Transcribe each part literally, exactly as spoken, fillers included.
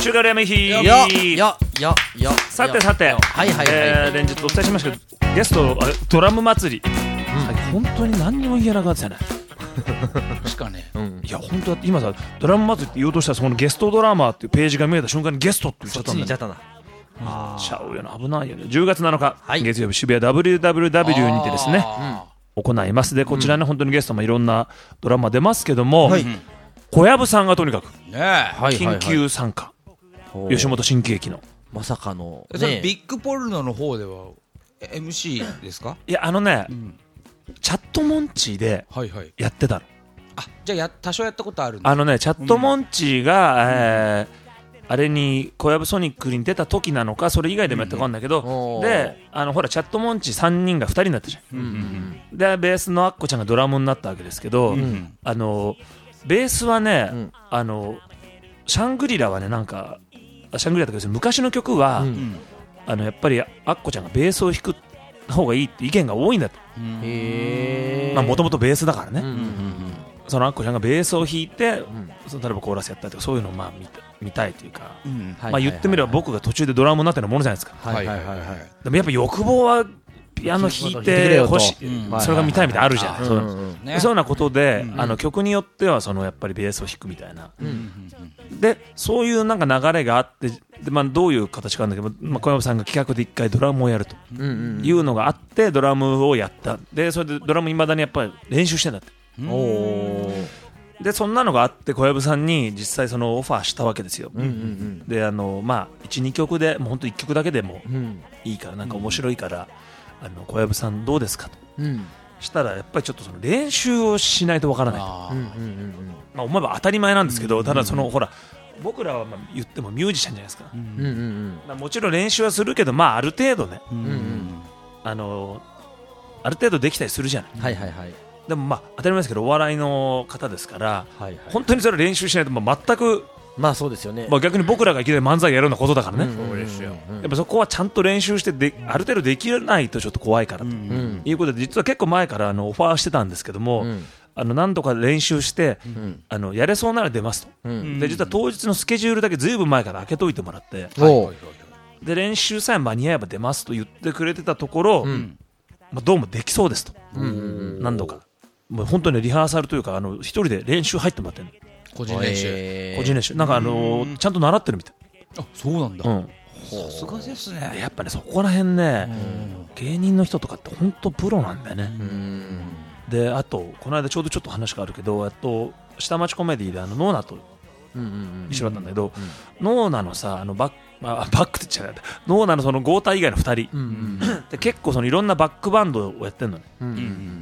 週からやめひよよよよさてさて、 はいはいはい、 えー、連日お伝えしましたけど、ゲストあれドラム祭り、うん、本当に何にも言えなかったよね。 しかね、 うん、いや本当だ今さドラム祭りって言おうとしたらそのゲストドラマーっていうページが見えた瞬間にゲストって言っちゃったんだよ。 そっちに言っちゃったな。 あちゃうよな、危ないよね。じゅうがつなのか、 はい、 月曜日渋谷 ダブリューダブリューダブリュー にてですね、行います。でこちらね、うん、本当にゲストもいろんなドラマ出ますけども、はい、小籔さんがとにかく、ね、緊急参加、はいはいはい、吉本新喜劇のまさかの、 ね、それビッグポルノの方では エムシー ですか？ いやあのね、うん、チャットモンチーでやってたの、はいはい、 あじゃあや多少やったことあるんだ。 あのねチャットモンチーが、うんえーあれに小籔ソニックに出た時なのかそれ以外でもやったかんだけど、うん、であのほらチャットモンチさんにんがふたりになったじゃん、うんうんうん、でベースのアッコちゃんがドラムになったわけですけど、うん、あのベースはね、うん、あのシャングリラはねなんかシャングリラとか昔の曲は、うん、あのやっぱりアッコちゃんがベースを弾く方がいいって意見が多いんだと。へー、まあもともとベースだからね、うんうんうん、そのアッコちゃんがベースを弾いて、うん、その例えばコーラスやったりとかそういうのをまあ見た見たいというか、うんまあ、言ってみれば僕が途中でドラムになってるものじゃないですか、はいはいはいはい、でもやっぱ欲望はピアノ弾いてほしい、うん、それが見たいみたいなあるじゃない、そういうようなことで、うん、あの曲によってはそのやっぱりベースを弾くみたいな、うん、でそういうなんか流れがあってで、まあ、どういう形かなんだけど、まあ、小籔さんが企画で一回ドラムをやるというのがあってドラムをやったでそれでドラムいまだにやっぱり練習してんだって、うん、おでそんなのがあって小籔さんに実際そのオファーしたわけですよ、うんうんうん、であのまあ いち,に 曲でもう本当いっきょくだけでもいいからなんか面白いから、うん、あの小籔さんどうですかと、うん、したらやっぱりちょっとその練習をしないとわからないと、あ、うんうんうんまあ、思えば当たり前なんですけど、うんうんうん、ただそのほら僕らはまあ言ってもミュージシャンじゃないですか、うんうんうんまあ、もちろん練習はするけど、まあ、ある程度ね、うんうん、あのある程度できたりするじゃない、はいはいはいでもまあ当たり前ですけどお笑いの方ですから、はいはい、本当にそれ練習しないとまあ全くまあそうですよね、 まあ、逆に僕らがいきなり漫才やるようなことだからね、うんうんうんうん、やっぱそこはちゃんと練習してである程度できないとちょっと怖いからと、うんうん、いうことで実は結構前からあのオファーしてたんですけども、うん、あの何度か練習して、うん、あのやれそうなら出ますと、うん、で実は当日のスケジュールだけずいぶん前から開けといてもらって、うん、で練習さえ間に合えば出ますと言ってくれてたところ、うんまあ、どうもできそうですと、うん、何度かもう本当にリハーサルというかあの一人で練習入ってもらってる個人練習個人練習なんかあのー、ちゃんと習ってるみたい。 あそうなんだ、うん、 さすがですね。やっぱねそこら辺ね芸人の人とかって本当プロなんだよね。うんであとこの間ちょうどちょっと話があるけどあと下町コメディであのノーナと一緒だったんだけど、うんうんうん、ノーナのさあのバックまあ、バックって言っちゃうノーナのその豪太以外のふたり、うんうん、で結構そのいろんなバックバンドをやってるのね、うんうん、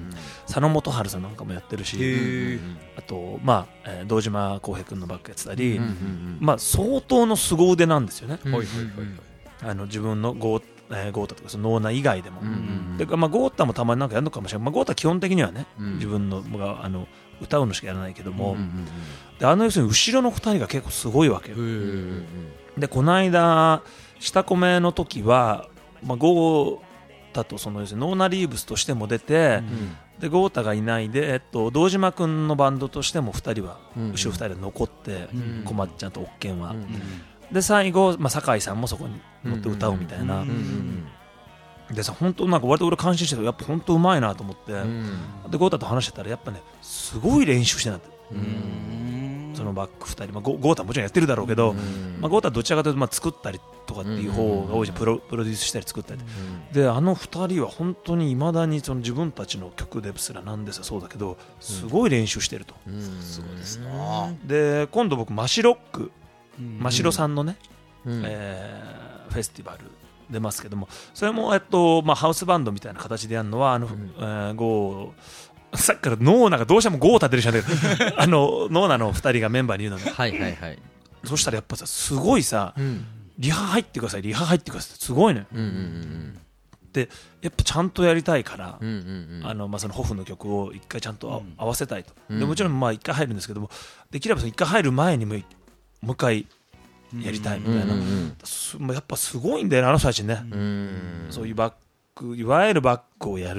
佐野元春さんなんかもやってるし、うん、あと、まあえー、堂島康平君のバックやってたり、うんうんうんまあ、相当の凄腕なんですよね、うんうんうん、あの自分の豪えー、ゴータとかそのノーナ以外でも、うんうんうん、でまあ、ゴータもたまになんかやるのかもしれない、まあ、ゴータ基本的にはね、うん、自分のがあの歌うのしかやらないけども、うんうんうん、であの要するに後ろのふたりが結構すごいわけよ、うんうんうんでこの間下米の時は、まあ、ゴータとその要するにノーナリーブスとしても出て、うん、でゴータがいないで、えっと、堂島君のバンドとしてもふたりは、うん、後ろふたりで残って、うん、小松ちゃんとおっけんは、うん、で最後、まあ、酒井さんもそこに乗って歌うみたいな、うんうんうん、でさ本当なんか割と俺感心してたやっぱ本当うまいなと思って、うん、でゴータと話してたらやっぱねすごい練習してなって、うんそのバックふたり、まあ、ゴータもちろんやってるだろうけど、まあ、ゴータはどちらかというとまあ作ったりとかっていう方が多いじゃん、プロ、プロデュースしたり作ったりであのふたりは本当にいまだにその自分たちの曲ですらなんですらそうだけどすごい練習してると、うん、すごいですな。で今度僕マシロックマシロさんのね、うんえー、フェスティバル出ますけどもそれも、えっとまあ、ハウスバンドみたいな形でやるのはあの、うんえー、ゴーさっきからノーナがどうしてもゴー立てるじゃねえあのノーナのふたりがメンバーに言うのねはいはいはいそしたらやっぱさすごいさ、うん、リハ入ってくださいリハ入ってくださいってすごいね、うんうんうん、でやっぱちゃんとやりたいから、うんうんうん、あのまあ、そのホフの曲を一回ちゃんと、うん、合わせたいとでもちろんまあ一回入るんですけどもできれば一回入る前にもう一回やりたいみたいな、うんうんうん、やっぱすごいんだよねあの人たちね、うん、そういうバックいわゆるバックをやる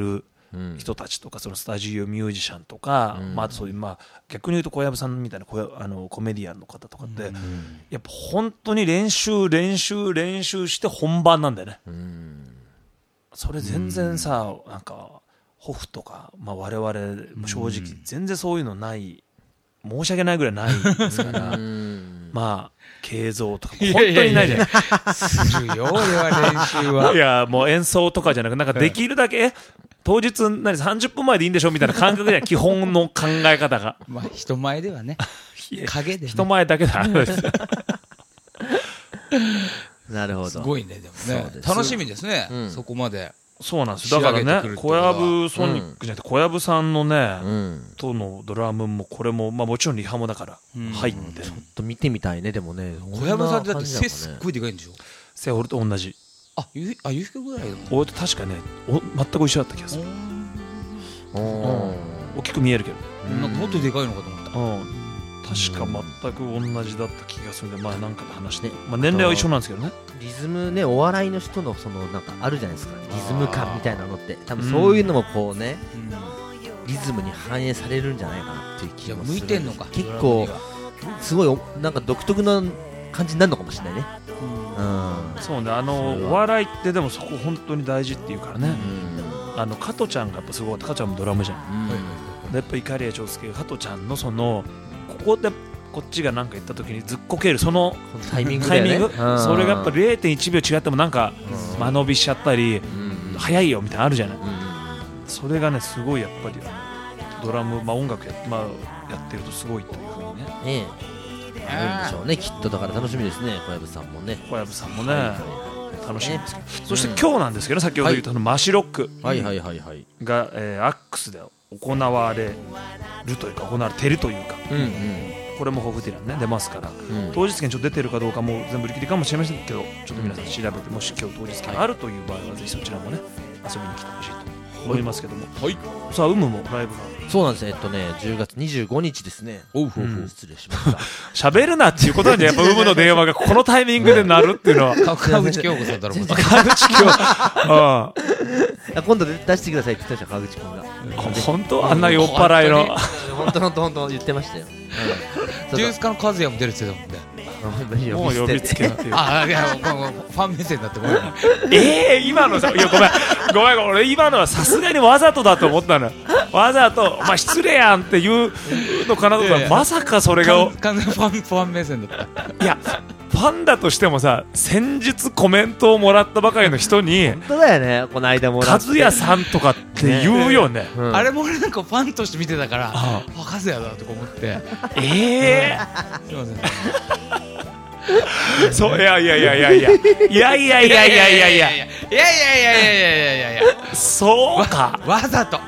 人たちとかそのスタジオミュージシャンとか、まあ、あとそういうまあ逆に言うと小籔さんみたいな小籔あのコメディアンの方とかってやっぱ本当に練習練習練習して本番なんだよね。それ全然さなんかホフとか、まあ、我々も正直全然そういうのない申し訳ないぐらいないですからまあ形像とか本当にないじゃないするよ俺は練習はいやもう演奏とかじゃなくなんかできるだけ当日何さんじゅっぷんまえでいいんでしょみたいな感覚で基本の考え方がまあ人前ではね影で、ね、 人前だけだなるほどすごいねでもね楽しみですね、うん、そこまでそうなんですだからね小籔ソニックじゃなくて小籔さんのね、うん、とのドラムもこれも、まあ、もちろんリハもだから入って、うん、 ちょっと見てみたいねでもね小籔さんってだって背すっごいでかいんでしょ背俺と同じあゆあゆうひくぐらいだもん俺と確かねお全く一緒だった気がするうん大きく見えるけど、 うん、なんかもっとでかいのかと思った、うん確か全く同じだった気がするんで、まあなんかで話して、まあ年齢は一緒なんですけどね。 リズムね、お笑いの人のそのなんかあるじゃないですか、リズム感みたいなのって、多分そういうのもこうね、リズムに反映されるんじゃないかなっていう気がする。 向いてんのか。 結構すごいなんか独特な感じになるのかもしれないね。 うん。そうね、あのお笑いってでもそこ本当に大事っていうからね。あの加トちゃんがやっぱすごい、加トちゃんもドラムじゃん。でやっぱ碇谷長介が加トちゃんのそのここでこっちが何か言った時にずっこけるそのタイミングだよね、 それがやっぱ れいてんいちびょう違ってもなんか間延びしちゃったり早いよみたいなのあるじゃない。それがねすごいやっぱりドラム、まあ、音楽や、まあ、やってるとすごいというふうにねええあるんでしょうねきっと。だから楽しみですね小籔さんもね小籔さんもね、はい、楽しみですけど、そして今日なんですけど先ほど言ったのマシロックが、えー、アックスで行われるというか行われているというか、うんうん、これもホフディランね出ますから、うん、当日券ちょっと出てるかどうかも全部売り切りかもしれませんけどちょっと皆さん調べてもし今日当日券があるという場合はぜひそちらもね遊びに来てほしいと思いますけども、はい、さあ有無もライブがそうなんですねえっとねじゅうがつにじゅうごにちですね。おうほうほう失礼しました喋るなっていうことなんでやっぱ有無の電話がこのタイミングで鳴るっていうのは川口京子さんだろう川口京子今度出してくださいって言ってた川口君が本当あんな酔っ払いの本当本当本当言ってましたよ。 ジュースカの和也も出るって言ってたもんね。 もう呼びつけなっていうあいやファン目線だってごめんえー今のさいやごめんごめん俺今のはさすがにわざとだと思ったのわざとまあ失礼やんって言うのかなとかまさかそれが完全ファンファン目線だったいやファンだとしてもさ先日コメントをもらったばかりの人に本当だよねこの間もらって和也さんとかって言うよね、 うん、あれも俺なんかファンとして見てたからあ和也だとか思ってええー、すいませんそういやいやいやいやいやいやいやいやいやいやいやいやいやいやいやいやいやそうかわざとう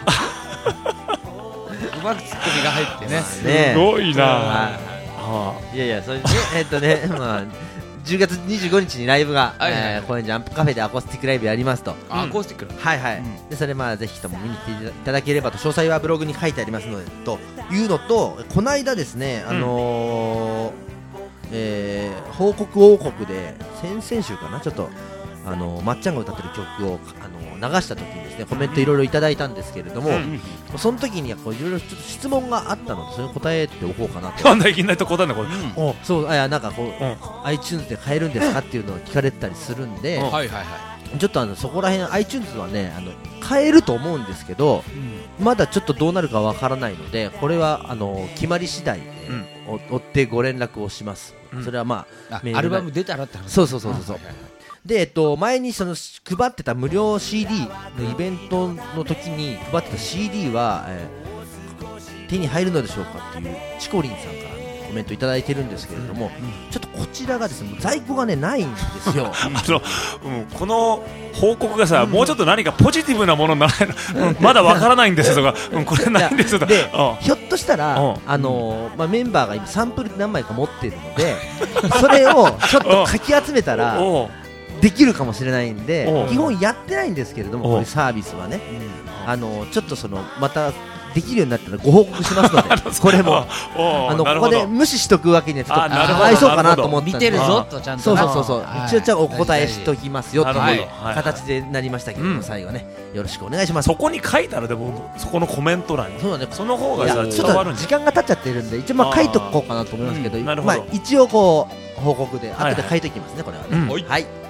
まくツッコミが入ってねすごいな。 いやいやそれでえっとねまあじゅうがつにじゅうごにちにライブが高円寺アンプカフェでアコースティックライブやりますと。 アコースティックはいはいでそれまあぜひとも見に来ていただければと詳細はブログに書いてありますのでというのとこの間ですねあのえー、報告王国で先々週かなちょっとあのまっちゃんが歌ってる曲をあの流した時にですねコメントいろいろいただいたんですけれども、うん、その時にいろいろ質問があったのでそれを答えておこうかなと。 なんだいきなりと答えんだこれ、 うん、そうあいやなんかこう、うん、iTunes で買えるんですかっていうのを聞かれてたりするんで、うん、はいはいはい、ちょっとあのそこら辺 iTunes はねあの買えると思うんですけど、うん、まだちょっとどうなるかわからないのでこれはあの決まり次第で、うん、追ってご連絡をします、うん、それはまあアルバム出たらって話。 そうそうそうそうそう、はいはいはい、でえっと、前にその配ってた無料 シーディー のイベントの時に配ってた シーディー は、えー、手に入るのでしょうかっていうチコリンさんからコメントいただいてるんですけれども、うん、ちょっとこちらがですね在庫がねないんですよあの、うん、この報告がさ、うん、もうちょっと何かポジティブなものにならないの、うん、まだわからないんですよとか、うん、これないんですよとかで、うん、ひょっとしたら、うんあのーまあ、メンバーが今サンプル何枚か持っているのでそれをちょっとかき集めたらできるかもしれないんで基本やってないんですけれどもこういうサービスはね、あのー、ちょっとそのまたできるようになったらご報告しますのでこれもあのここで無視しとくわけにはちょっとかわいそうかなと思ったんで見てるぞとちゃんとそうそうそうそう一応じゃあお答えしとききますよというなるほど形でなりましたけども最後ねよろしくお願いします。 そこに書いたらでもそこのコメント欄にそうだねその方がいやさちょっと伝わるんじゃ時間が経っちゃってるんで一応まあ書いとこうかなと思いますけどうんなるほどまあ一応こう報告ではいはい後で書いときますねこれはねうんはい